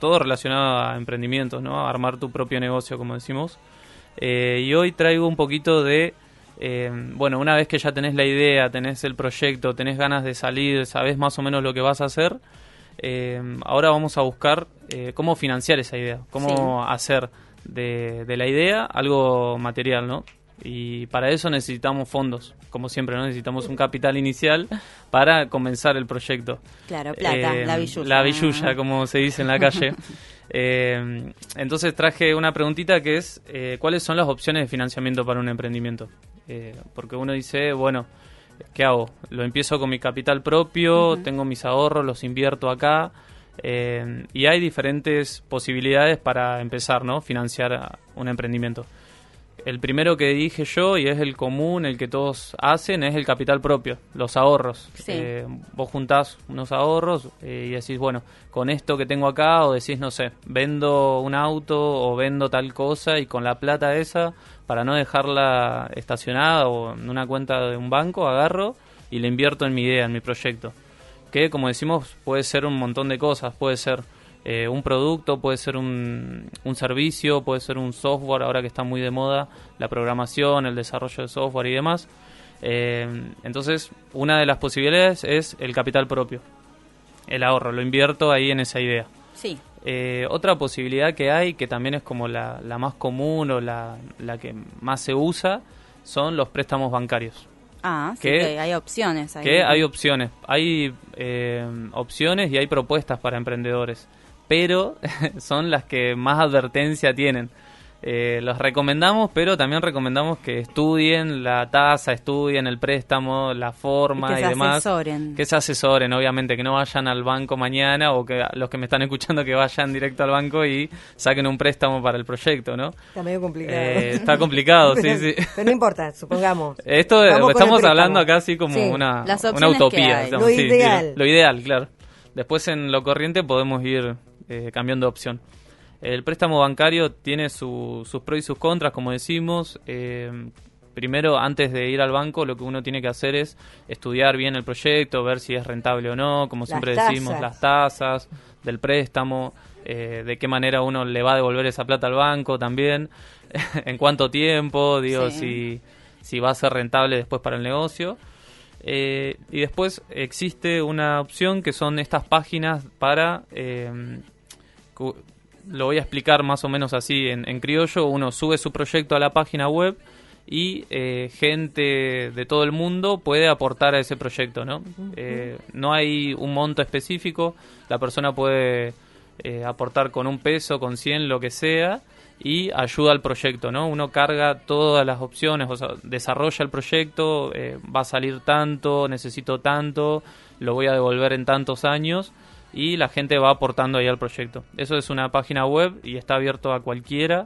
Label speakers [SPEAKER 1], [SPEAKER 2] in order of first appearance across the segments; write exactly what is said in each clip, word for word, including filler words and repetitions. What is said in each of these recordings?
[SPEAKER 1] todo relacionado a emprendimientos, ¿no? A armar tu propio negocio, como decimos. Eh, y hoy traigo un poquito de, eh, bueno, una vez que ya tenés la idea, tenés el proyecto, tenés ganas de salir, sabés más o menos lo que vas a hacer, eh, ahora vamos a buscar eh, cómo financiar esa idea, cómo sí. hacer de, de la idea algo material, ¿no? Y para eso necesitamos fondos, como siempre, ¿no? Necesitamos un capital inicial para comenzar el proyecto.
[SPEAKER 2] Claro, plata, eh, la billulla.
[SPEAKER 1] La billulla, como se dice en la calle. eh, entonces traje una preguntita que es, eh, ¿cuáles son las opciones de financiamiento para un emprendimiento? Eh, porque uno dice, bueno, ¿qué hago? Lo empiezo con mi capital propio, uh-huh. tengo mis ahorros, los invierto acá. Eh, y hay diferentes posibilidades para empezar, ¿no? Financiar un emprendimiento. El primero que dije yo, y es el común, el que todos hacen, es el capital propio, los ahorros.
[SPEAKER 2] Sí.
[SPEAKER 1] Eh, vos juntás unos ahorros eh, y decís, bueno, con esto que tengo acá, o decís, no sé, vendo un auto o vendo tal cosa, y con la plata esa, para no dejarla estacionada o en una cuenta de un banco, agarro y la invierto en mi idea, en mi proyecto. Que, como decimos, puede ser un montón de cosas, puede ser... Eh, un producto, puede ser un, un servicio, puede ser un software, ahora que está muy de moda la programación, el desarrollo de software y demás. Eh, entonces, una de las posibilidades es el capital propio, el ahorro, lo invierto ahí en esa idea.
[SPEAKER 2] Sí.
[SPEAKER 1] Eh, otra posibilidad que hay, que también es como la, la más común o la, la que más se usa, son los préstamos bancarios.
[SPEAKER 2] Ah, sí,
[SPEAKER 1] que,
[SPEAKER 2] que hay opciones. Ahí.
[SPEAKER 1] Que hay opciones, hay eh, opciones y hay propuestas para emprendedores, pero son las que más advertencia tienen. Eh, los recomendamos, pero también recomendamos que estudien la tasa, estudien el préstamo, la forma y,
[SPEAKER 2] y
[SPEAKER 1] demás.
[SPEAKER 2] Asesoren.
[SPEAKER 1] Que se asesoren, obviamente, que no vayan al banco mañana, o que los que me están escuchando que vayan directo al banco y saquen un préstamo para el proyecto, ¿no?
[SPEAKER 3] Está medio complicado.
[SPEAKER 1] Eh, está complicado,
[SPEAKER 3] pero,
[SPEAKER 1] sí, sí.
[SPEAKER 3] Pero no importa, supongamos.
[SPEAKER 1] Esto estamos hablando acá así como
[SPEAKER 3] sí.
[SPEAKER 1] una, una utopía.
[SPEAKER 3] Digamos, lo
[SPEAKER 1] sí,
[SPEAKER 3] ideal.
[SPEAKER 1] Sí, lo ideal, claro. Después en lo corriente podemos ir eh, cambiando de opción. El préstamo bancario tiene su, sus pros y sus contras, como decimos. Eh, primero, antes de ir al banco, lo que uno tiene que hacer es estudiar bien el proyecto, ver si es rentable o no, como siempre
[SPEAKER 3] las
[SPEAKER 1] decimos, las tasas del préstamo, eh, de qué manera uno le va a devolver esa plata al banco también, en cuánto tiempo, digo,
[SPEAKER 2] sí.
[SPEAKER 1] si, si va a ser rentable después para el negocio. Eh, y después existe una opción que son estas páginas para... Eh, cu- lo voy a explicar más o menos así en, en criollo. Uno sube su proyecto a la página web y eh, gente de todo el mundo puede aportar a ese proyecto, ¿no? Uh-huh. Eh, no hay un monto específico, la persona puede eh, aportar con un peso, con cien, lo que sea, y ayuda al proyecto, ¿no? Uno carga todas las opciones, o sea, desarrolla el proyecto, eh, va a salir tanto, necesito tanto, lo voy a devolver en tantos años, y la gente va aportando ahí al proyecto. Eso es una página web y está abierto a cualquiera.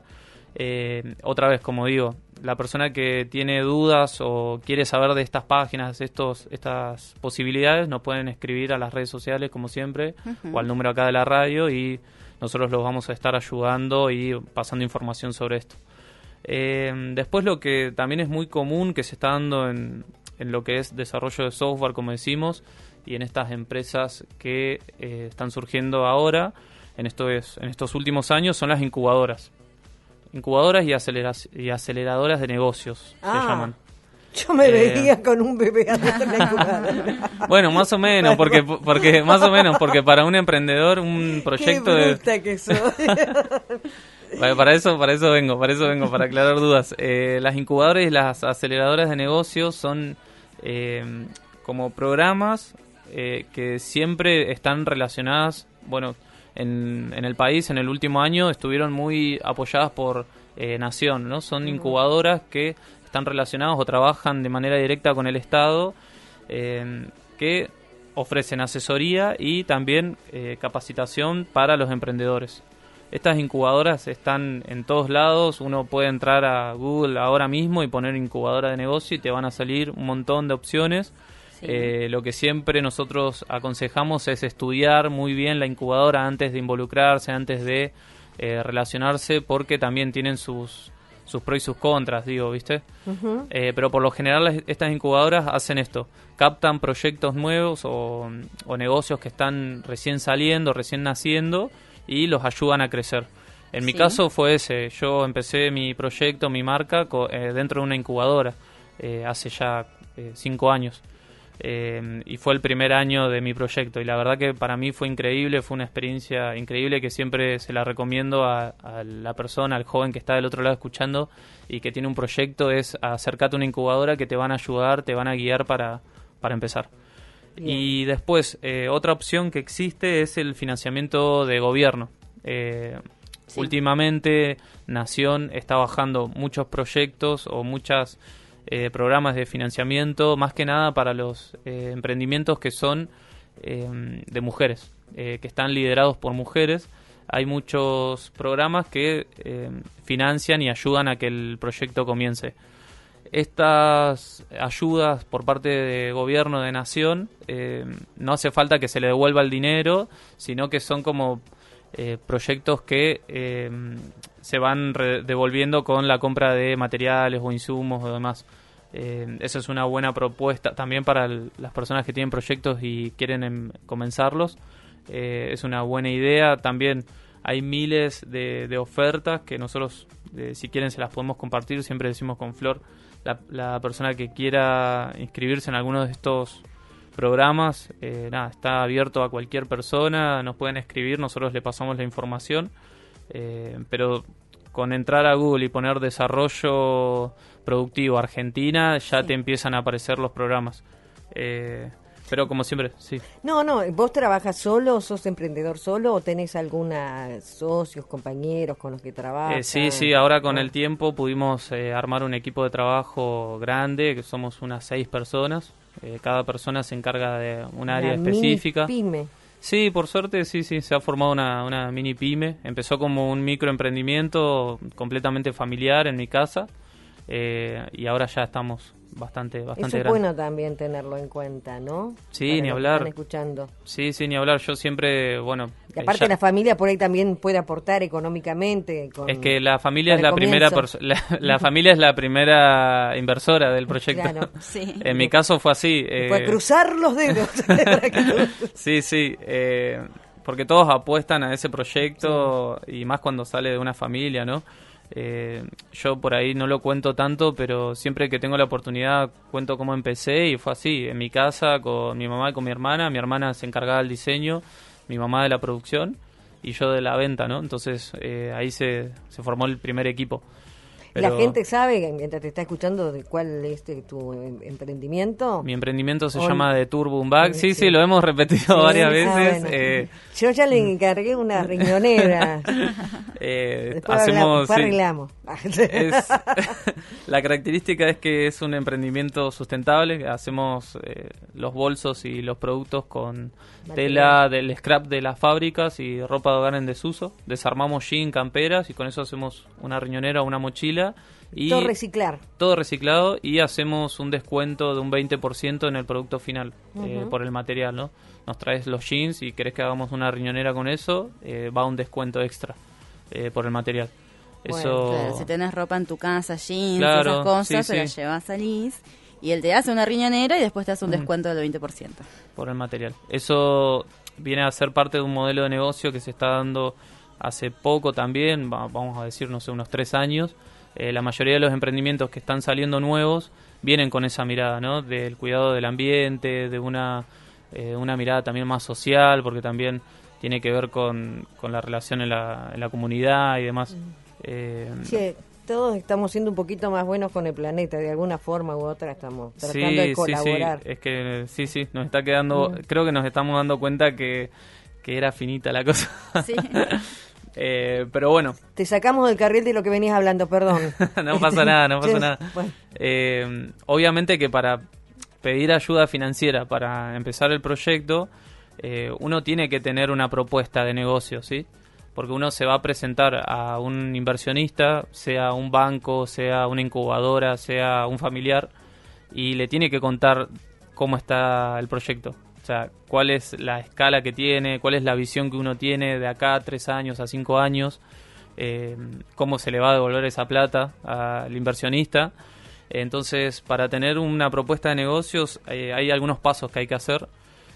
[SPEAKER 1] Eh, otra vez, como digo, la persona que tiene dudas o quiere saber de estas páginas, estos, estas posibilidades, nos pueden escribir a las redes sociales, como siempre, uh-huh. o al número acá de la radio, y nosotros los vamos a estar ayudando y pasando información sobre esto. Eh, después, lo que también es muy común que se está dando en, en lo que es desarrollo de software, como decimos, y en estas empresas que eh, están surgiendo ahora, en estos, en estos últimos años, son las incubadoras. Incubadoras y, acelera- y aceleradoras de negocios,
[SPEAKER 3] ah,
[SPEAKER 1] se llaman.
[SPEAKER 3] Yo me
[SPEAKER 1] eh,
[SPEAKER 3] veía con un bebé atrás de la incubadora.
[SPEAKER 1] Bueno, más o menos, porque, porque más o menos, porque para un emprendedor, un proyecto
[SPEAKER 3] Qué bruta
[SPEAKER 1] de...
[SPEAKER 3] que soy.
[SPEAKER 1] Bueno, para eso, para eso vengo, para eso vengo, para aclarar dudas. Eh, las incubadoras y las aceleradoras de negocios son eh, como programas Eh, que siempre están relacionadas, bueno, en, en el país en el último año estuvieron muy apoyadas por eh, Nación, ¿no? Son incubadoras que están relacionadas o trabajan de manera directa con el Estado, eh, que ofrecen asesoría y también eh, capacitación para los emprendedores. Estas incubadoras están en todos lados, uno puede entrar a Google ahora mismo y poner incubadora de negocio y te van a salir un montón de opciones. Sí. Eh, lo que siempre nosotros aconsejamos es estudiar muy bien la incubadora antes de involucrarse, antes de eh, relacionarse, porque también tienen sus, sus pros y sus contras, digo, ¿viste? Uh-huh. Eh, pero por lo general estas incubadoras hacen esto, captan proyectos nuevos o, o negocios que están recién saliendo, recién naciendo, y los ayudan a crecer. En mi
[SPEAKER 2] Sí.
[SPEAKER 1] caso fue ese, yo empecé mi proyecto, mi marca, co- eh, dentro de una incubadora, eh, hace ya eh, cinco años. Eh, y fue el primer año de mi proyecto y la verdad que para mí fue increíble, fue una experiencia increíble que siempre se la recomiendo a, a la persona, al joven que está del otro lado escuchando y que tiene un proyecto, es acércate a una incubadora que te van a ayudar, te van a guiar para, para empezar.
[SPEAKER 3] Bien.
[SPEAKER 1] Y después, eh, otra opción que existe es el financiamiento de gobierno. Eh,
[SPEAKER 2] Sí.
[SPEAKER 1] Últimamente Nación está bajando muchos proyectos o muchas eh, programas de financiamiento, más que nada para los eh, emprendimientos que son eh, de mujeres, eh, que están liderados por mujeres. Hay muchos programas que eh, financian y ayudan a que el proyecto comience. Estas ayudas por parte de gobierno de Nación, eh, no hace falta que se le devuelva el dinero, sino que son como eh, proyectos que eh, se van re- devolviendo con la compra de materiales o insumos o demás. Eh, esa es una buena propuesta también para el- las personas que tienen proyectos y quieren em- comenzarlos. Eh, es una buena idea. También hay miles de, de ofertas que nosotros, eh, si quieren, se las podemos compartir. Siempre decimos con Flor, la, la persona que quiera inscribirse en alguno de estos programas, eh, nada, está abierto a cualquier persona, nos pueden escribir, nosotros le pasamos la información, eh, pero con entrar a Google y poner desarrollo productivo Argentina, ya
[SPEAKER 2] Sí.
[SPEAKER 1] te empiezan a aparecer los programas. Eh, pero como siempre, sí.
[SPEAKER 3] No, no, ¿vos trabajas solo, sos emprendedor solo o tenés alguna socios, compañeros con los que trabajas?
[SPEAKER 1] Eh, sí, sí, ahora con
[SPEAKER 3] No.
[SPEAKER 1] el tiempo pudimos eh, armar un equipo de trabajo grande, que somos unas seis personas. Eh, cada persona se encarga de un área
[SPEAKER 3] Una mini
[SPEAKER 1] específica.
[SPEAKER 3] pyme.
[SPEAKER 1] Sí, por suerte, sí, sí, se ha formado una, una mini pyme. Empezó como un microemprendimiento completamente familiar en mi casa, eh, y ahora ya estamos bastante, bastante
[SPEAKER 3] Eso es
[SPEAKER 1] grandes.
[SPEAKER 3] bueno también tenerlo en cuenta, ¿no?
[SPEAKER 1] Sí,
[SPEAKER 3] Para
[SPEAKER 1] ni
[SPEAKER 3] los que
[SPEAKER 1] hablar.
[SPEAKER 3] Están escuchando.
[SPEAKER 1] Sí, sí, ni hablar. Yo siempre, bueno...
[SPEAKER 3] Y
[SPEAKER 1] eh,
[SPEAKER 3] aparte
[SPEAKER 1] ya-
[SPEAKER 3] la familia por ahí también puede aportar económicamente. Con,
[SPEAKER 1] Es que la familia es
[SPEAKER 3] para
[SPEAKER 1] la
[SPEAKER 3] el
[SPEAKER 1] primera
[SPEAKER 3] comienzo.
[SPEAKER 1] perso- la, la familia es la primera inversora del proyecto.
[SPEAKER 3] Claro.
[SPEAKER 2] Sí.
[SPEAKER 1] En mi caso fue así. eh,
[SPEAKER 3] Puede cruzar los dedos. Para que no-
[SPEAKER 1] sí, sí, eh, porque todos apuestan a ese proyecto y más cuando sale de una familia, ¿no? Eh, yo por ahí no lo cuento tanto, pero siempre que tengo la oportunidad cuento cómo empecé y fue así, en mi casa con mi mamá y con mi hermana. Mi hermana se encargaba del diseño, mi mamá de la producción y yo de la venta, ¿no? Entonces eh, ahí se, se formó el primer equipo.
[SPEAKER 3] La
[SPEAKER 1] Pero
[SPEAKER 3] gente sabe, mientras te está escuchando, de cuál es eh, tu em- emprendimiento.
[SPEAKER 1] mi emprendimiento se
[SPEAKER 3] Hoy-
[SPEAKER 1] llama The Turbo Bag. Sí,
[SPEAKER 3] Sí.
[SPEAKER 1] sí, lo hemos repetido
[SPEAKER 3] Sí,
[SPEAKER 1] varias
[SPEAKER 3] ah,
[SPEAKER 1] veces.
[SPEAKER 3] bueno.
[SPEAKER 1] eh,
[SPEAKER 3] Yo ya le encargué una riñonera.
[SPEAKER 1] eh,
[SPEAKER 3] Después,
[SPEAKER 1] hacemos,
[SPEAKER 3] hablamos, después
[SPEAKER 1] sí.
[SPEAKER 3] arreglamos.
[SPEAKER 1] Es- la característica es que es un emprendimiento sustentable. Hacemos eh, los bolsos y los productos con
[SPEAKER 3] Material.
[SPEAKER 1] tela del scrap de las fábricas y ropa de hogar en desuso. Desarmamos jean, camperas y con eso hacemos una riñonera o una mochila. Y
[SPEAKER 3] Todo reciclar.
[SPEAKER 1] todo reciclado y hacemos un descuento de un veinte por ciento en el producto final, eh,
[SPEAKER 3] Ujú.
[SPEAKER 1] por el material, ¿no? Nos traes los jeans y querés que hagamos una riñonera con eso, eh, va un descuento extra eh, por el material.
[SPEAKER 3] Bueno,
[SPEAKER 1] Eso
[SPEAKER 2] Claro, si tenés ropa en tu casa, jeans,
[SPEAKER 1] Claro,
[SPEAKER 2] esas cosas,
[SPEAKER 1] sí,
[SPEAKER 2] se
[SPEAKER 1] sí.
[SPEAKER 2] las llevas a Liz y él te hace una riñonera y después te hace un
[SPEAKER 1] Mm.
[SPEAKER 2] descuento del veinte por ciento.
[SPEAKER 1] por el material. Eso viene a ser parte de un modelo de negocio que se está dando hace poco también, va- vamos a decir, no sé, unos tres años. Eh, la mayoría de los emprendimientos que están saliendo nuevos vienen con esa mirada, ¿no? Del cuidado del ambiente, de una, eh, una mirada también más social, porque también tiene que ver con, con la relación en la, en la comunidad y demás. Eh,
[SPEAKER 3] Sí, todos estamos siendo un poquito más buenos con el planeta, de alguna forma u otra estamos tratando
[SPEAKER 1] sí,
[SPEAKER 3] de
[SPEAKER 1] sí,
[SPEAKER 3] colaborar.
[SPEAKER 1] sí, es que sí, sí, nos está quedando,
[SPEAKER 3] Mm.
[SPEAKER 1] creo que nos estamos dando cuenta que, que era finita la cosa.
[SPEAKER 2] Sí.
[SPEAKER 1] Eh, pero bueno,
[SPEAKER 3] Te sacamos del carril de lo que venías hablando, perdón.
[SPEAKER 1] no pasa nada, no pasa
[SPEAKER 3] Sí,
[SPEAKER 1] nada.
[SPEAKER 3] bueno.
[SPEAKER 1] Eh, obviamente que para pedir ayuda financiera para empezar el proyecto, eh, uno tiene que tener una propuesta de negocio, ¿sí? Porque uno se va a presentar a un inversionista, sea un banco, sea una incubadora, sea un familiar, y le tiene que contar cómo está el proyecto. O sea, cuál es la escala que tiene, cuál es la visión que uno tiene de acá a tres años, a cinco años, eh, cómo se le va a devolver esa plata al inversionista. Entonces, para tener una propuesta de negocios, eh, hay algunos pasos que hay que hacer.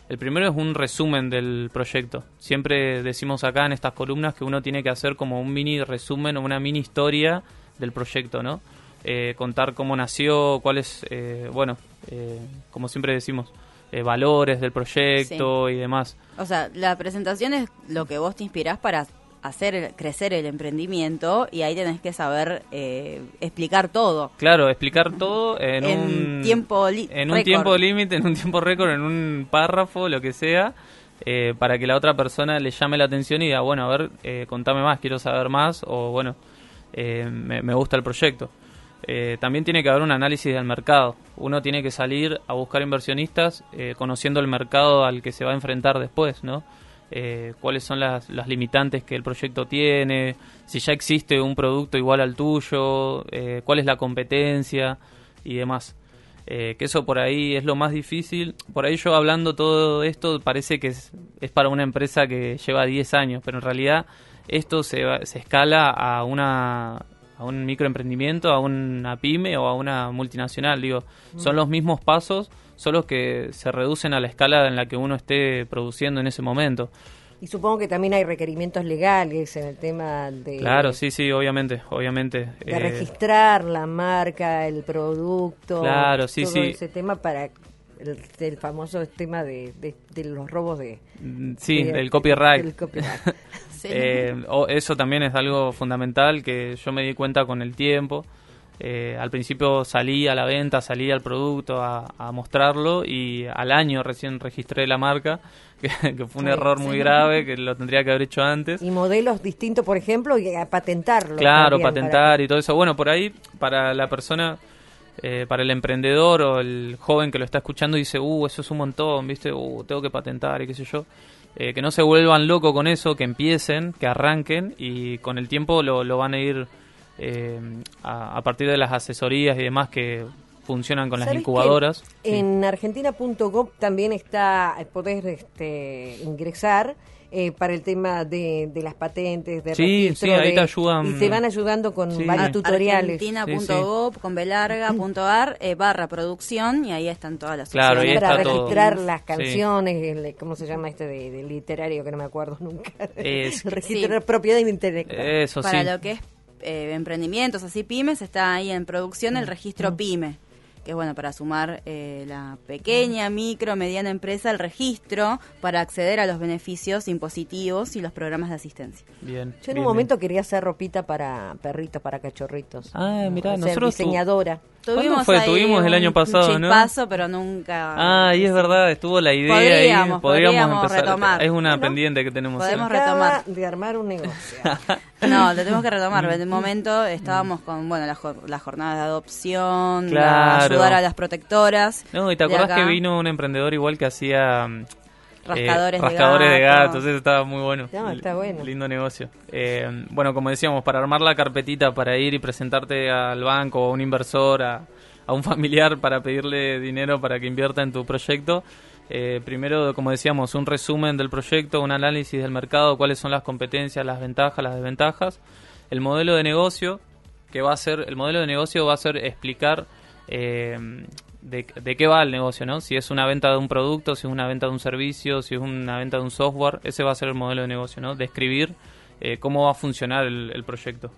[SPEAKER 1] El primero es un resumen del proyecto. Siempre decimos acá en estas columnas que uno tiene que hacer como un mini resumen o una mini historia del proyecto, ¿no? Eh, contar cómo nació, cuáles, eh, bueno, eh, como siempre decimos, eh, valores del proyecto sí. y demás.
[SPEAKER 2] O sea, la presentación es lo que vos te inspirás para hacer el, crecer el emprendimiento, y ahí tenés que saber eh, explicar todo.
[SPEAKER 1] Claro, explicar todo en,
[SPEAKER 2] en
[SPEAKER 1] un
[SPEAKER 2] tiempo li-
[SPEAKER 1] en un tiempo límite, en un tiempo récord, en un párrafo, lo que sea, eh, para que la otra persona le llame la atención y diga, bueno, a ver, eh, contame más, quiero saber más, o bueno, eh, me, me gusta el proyecto. Eh, también tiene que haber un análisis del mercado. Uno tiene que salir a buscar inversionistas eh, conociendo el mercado al que se va a enfrentar después, ¿no? Eh, cuáles son las, las limitantes que el proyecto tiene, si ya existe un producto igual al tuyo, eh, cuál es la competencia y demás. Eh, que eso por ahí es lo más difícil. Por ahí yo hablando todo esto parece que es, es para una empresa que lleva diez años, pero en realidad esto se, va, se escala a una... a un microemprendimiento, a una pyme o a una multinacional. Digo, son los mismos pasos, solo que se reducen a la escala en la que uno esté produciendo en ese momento.
[SPEAKER 3] Y supongo que también hay requerimientos legales en el tema de...
[SPEAKER 1] Claro, sí, sí, obviamente, obviamente.
[SPEAKER 3] De
[SPEAKER 1] eh,
[SPEAKER 3] registrar la marca, el producto...
[SPEAKER 1] Claro, sí,
[SPEAKER 3] todo
[SPEAKER 1] sí.
[SPEAKER 3] ese tema para el, el famoso tema de, de, de los robos de...
[SPEAKER 1] Sí,
[SPEAKER 3] de,
[SPEAKER 1] del copyright.
[SPEAKER 3] Del copyright.
[SPEAKER 2] Sí.
[SPEAKER 1] Eh, o eso también es algo fundamental que yo me di cuenta con el tiempo. Eh, al principio salí a la venta, salí al producto a, a mostrarlo, y al año recién registré la marca, que, que fue un
[SPEAKER 3] Sí,
[SPEAKER 1] error muy
[SPEAKER 3] sí.
[SPEAKER 1] grave, que lo tendría que haber hecho antes.
[SPEAKER 3] Y modelos distintos, por ejemplo, y a patentarlo.
[SPEAKER 1] Claro,
[SPEAKER 3] también
[SPEAKER 1] patentar
[SPEAKER 3] para-
[SPEAKER 1] y todo eso. Bueno, por ahí, para la persona, eh, para el emprendedor o el joven que lo está escuchando, dice, uh, eso es un montón, ¿viste? Uh, tengo que patentar y qué sé yo. Eh, que no se vuelvan locos con eso, que empiecen, que arranquen, y con el tiempo lo, lo van a ir eh, a, a partir de las asesorías y demás que funcionan con las
[SPEAKER 3] ¿Sabés
[SPEAKER 1] incubadoras.
[SPEAKER 3] que
[SPEAKER 1] Sí.
[SPEAKER 3] en argentina punto gov también está, podés este, ingresar eh, para el tema de, de las patentes, de
[SPEAKER 1] Sí,
[SPEAKER 3] registro,
[SPEAKER 1] sí, ahí
[SPEAKER 3] de-
[SPEAKER 1] te ayudan.
[SPEAKER 3] y te van ayudando con
[SPEAKER 1] Sí.
[SPEAKER 3] varios
[SPEAKER 1] Ar-
[SPEAKER 3] tutoriales.
[SPEAKER 2] Argentina punto
[SPEAKER 1] Sí, sí.
[SPEAKER 2] gov con B larga punto ar eh, barra producción, y ahí están todas las
[SPEAKER 1] Claro, ahí
[SPEAKER 2] opciones.
[SPEAKER 3] para
[SPEAKER 1] está todo.
[SPEAKER 3] registrar las
[SPEAKER 1] Sí.
[SPEAKER 3] canciones, el- ¿cómo se llama este de, de literario que no me acuerdo nunca?
[SPEAKER 1] Es-
[SPEAKER 3] el registro de
[SPEAKER 2] Sí.
[SPEAKER 3] propiedad intelectual.
[SPEAKER 1] Eso
[SPEAKER 2] Para
[SPEAKER 1] sí.
[SPEAKER 2] lo que es eh, emprendimientos, así pymes, está ahí en producción el registro pyme, que es bueno para sumar eh, la pequeña, micro, mediana empresa, el registro para acceder a los beneficios impositivos y los programas de asistencia.
[SPEAKER 1] Bien.
[SPEAKER 3] Yo en
[SPEAKER 1] bien,
[SPEAKER 3] un momento
[SPEAKER 1] bien.
[SPEAKER 3] quería hacer ropita para perritos, para cachorritos.
[SPEAKER 1] Ah, mirá,
[SPEAKER 3] Ser
[SPEAKER 1] nosotros tu-
[SPEAKER 3] diseñadora.
[SPEAKER 1] ¿Cuándo fue?
[SPEAKER 2] ahí
[SPEAKER 1] Tuvimos el
[SPEAKER 2] un-
[SPEAKER 1] año pasado,
[SPEAKER 2] un
[SPEAKER 1] ¿no?
[SPEAKER 2] chispazo, pero nunca...
[SPEAKER 1] Ah, y es verdad, estuvo la idea
[SPEAKER 2] Podríamos,
[SPEAKER 1] ahí.
[SPEAKER 2] podríamos
[SPEAKER 1] empezar.
[SPEAKER 2] retomar.
[SPEAKER 1] Es una
[SPEAKER 3] Bueno,
[SPEAKER 1] pendiente que tenemos.
[SPEAKER 2] podemos
[SPEAKER 1] sí.
[SPEAKER 3] Acaba
[SPEAKER 2] retomar.
[SPEAKER 3] de armar un negocio.
[SPEAKER 2] No, lo tenemos que retomar. En el momento estábamos con, bueno, las jor- las jornadas de adopción, la-
[SPEAKER 1] Claro.
[SPEAKER 2] ayudar a las protectoras.
[SPEAKER 1] No, y te
[SPEAKER 2] de
[SPEAKER 1] acordás
[SPEAKER 2] acá.
[SPEAKER 1] que vino un emprendedor igual que hacía mm,
[SPEAKER 2] Rascadores
[SPEAKER 1] eh,
[SPEAKER 2] de
[SPEAKER 1] rascadores de
[SPEAKER 2] gato.
[SPEAKER 1] gatos, eso estaba muy bueno.
[SPEAKER 3] No, está bueno.
[SPEAKER 1] Lindo negocio. Eh, bueno, como decíamos, para armar la carpetita para ir y presentarte al banco o a un inversor, a, a un familiar para pedirle dinero para que invierta en tu proyecto, eh, primero, como decíamos, un resumen del proyecto, un análisis del mercado, cuáles son las competencias, las ventajas, las desventajas, el modelo de negocio, que va a ser, el modelo de negocio va a ser explicar eh, de, de qué va el negocio, ¿no? Si es una venta de un producto, si es una venta de un servicio, si es una venta de un software, ese va a ser el modelo de negocio, ¿no? Describir eh, cómo va a funcionar el, el proyecto.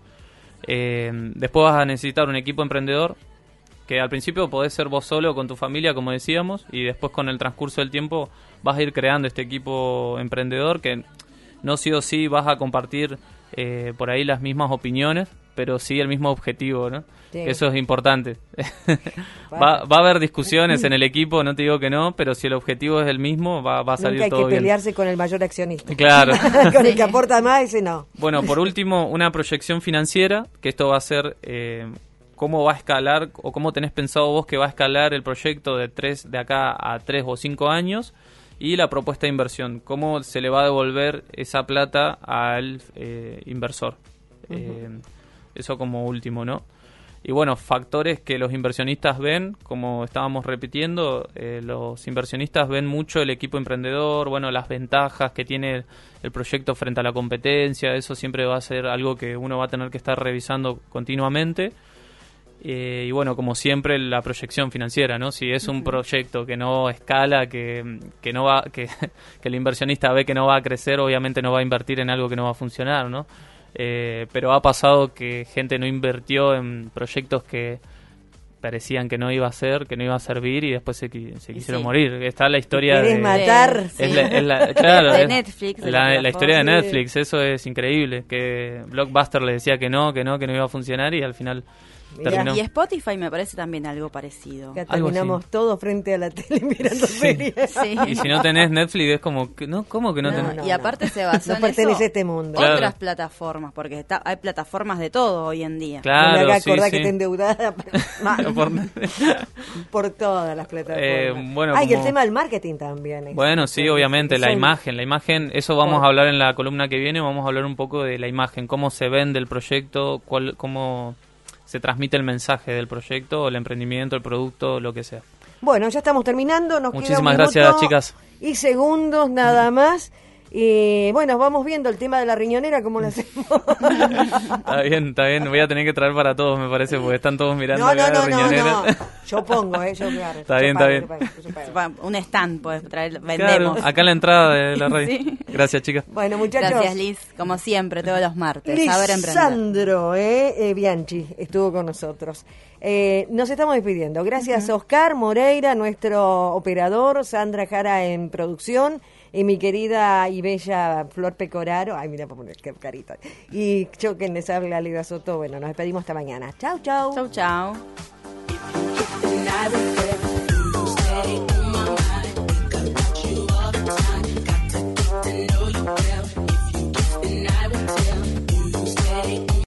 [SPEAKER 1] Eh, después vas a necesitar un equipo emprendedor, que al principio podés ser vos solo con tu familia, como decíamos, y después con el transcurso del tiempo vas a ir creando este equipo emprendedor que no sí o sí vas a compartir eh, por ahí las mismas opiniones, pero sí el mismo objetivo, ¿no?
[SPEAKER 3] Sí.
[SPEAKER 1] Eso es importante. va, va a haber discusiones en el equipo, no te digo que no, pero si el objetivo es el mismo, va, va a salir
[SPEAKER 3] Nunca hay
[SPEAKER 1] todo
[SPEAKER 3] que
[SPEAKER 1] bien.
[SPEAKER 3] pelearse con el mayor accionista.
[SPEAKER 1] Claro.
[SPEAKER 3] Con el que aporta más, ese no.
[SPEAKER 1] Bueno, por último, una proyección financiera, que esto va a ser eh, cómo va a escalar o cómo tenés pensado vos que va a escalar el proyecto de tres de acá a tres o cinco años, y la propuesta de inversión, cómo se le va a devolver esa plata al eh, inversor. Uh-huh. Eh, eso como último, ¿no? Y bueno, factores que los inversionistas ven, como estábamos repitiendo, eh, los inversionistas ven mucho el equipo emprendedor, bueno, las ventajas que tiene el proyecto frente a la competencia, eso siempre va a ser algo que uno va a tener que estar revisando continuamente. Eh, y bueno, como siempre, la proyección financiera, ¿no? Si es un uh-huh. proyecto que no escala, que, que no va, que, que el inversionista ve que no va a crecer, obviamente no va a invertir en algo que no va a funcionar, ¿no? Eh, pero ha pasado que gente no invirtió en proyectos que parecían que no iba a ser, que no iba a servir y después se, se quisieron sí. morir. Está la historia de...
[SPEAKER 3] matar?
[SPEAKER 1] Es sí. la, es la, claro,
[SPEAKER 2] de
[SPEAKER 1] es
[SPEAKER 2] Netflix.
[SPEAKER 1] La,
[SPEAKER 2] la,
[SPEAKER 1] la historia de Netflix, eso es increíble. Que Blockbuster le decía que no, que no, que no iba a funcionar y al final... terminó.
[SPEAKER 2] Y Spotify me parece también algo parecido.
[SPEAKER 3] Que terminamos todos frente a la tele mirando
[SPEAKER 1] sí.
[SPEAKER 3] series.
[SPEAKER 1] Sí. Y si no tenés Netflix es como, que, no, ¿cómo que no, no tenés?
[SPEAKER 2] No, y aparte se basó
[SPEAKER 3] no
[SPEAKER 2] en
[SPEAKER 3] pertenece
[SPEAKER 2] eso
[SPEAKER 3] a este mundo.
[SPEAKER 2] Otras
[SPEAKER 1] claro.
[SPEAKER 2] plataformas, porque está, hay plataformas de todo hoy en día.
[SPEAKER 1] Claro,
[SPEAKER 3] no me haga
[SPEAKER 1] sí,
[SPEAKER 3] acordar
[SPEAKER 1] sí.
[SPEAKER 3] que está endeudada por, por todas las plataformas. Eh, bueno, ah, como... y el tema del marketing también. Es
[SPEAKER 1] bueno, sí, obviamente, la imagen. La imagen, eso vamos por... a hablar en la columna que viene, vamos a hablar un poco de la imagen, cómo se vende el proyecto, cuál, cómo... se transmite el mensaje del proyecto, el emprendimiento, el producto, lo que sea.
[SPEAKER 3] Bueno, ya estamos terminando. Nos
[SPEAKER 1] Muchísimas
[SPEAKER 3] queda un
[SPEAKER 1] gracias, chicas.
[SPEAKER 3] Y segundos nada más. Y bueno, vamos viendo el tema de la riñonera, cómo lo hacemos.
[SPEAKER 1] Está bien, está bien. Voy a tener que traer para todos, me parece, porque están todos mirando
[SPEAKER 3] no, no,
[SPEAKER 1] la
[SPEAKER 3] no,
[SPEAKER 1] riñonera.
[SPEAKER 3] No, no, yo pongo, ¿eh? Yo, claro,
[SPEAKER 1] está
[SPEAKER 3] yo
[SPEAKER 1] bien,
[SPEAKER 3] pago,
[SPEAKER 1] está bien.
[SPEAKER 2] Yo pago, yo pago. Un stand puedes traer, vendemos.
[SPEAKER 1] Claro, acá en la entrada de la radio. Sí. Gracias, chicas.
[SPEAKER 3] Bueno, muchachos.
[SPEAKER 2] Gracias, Liz. Como siempre, todos los martes.
[SPEAKER 3] Lisandro eh, eh, Bianchi estuvo con nosotros. Eh, nos estamos despidiendo. Gracias, uh-huh. Oscar Moreira, nuestro operador, Sandra Jara en producción, y mi querida y bella Flor Pecoraro. Ay, mira, poner qué carita. Y yo que les habla Lida Soto. Bueno, nos despedimos hasta mañana. Chau, chau.
[SPEAKER 2] Chau, chau.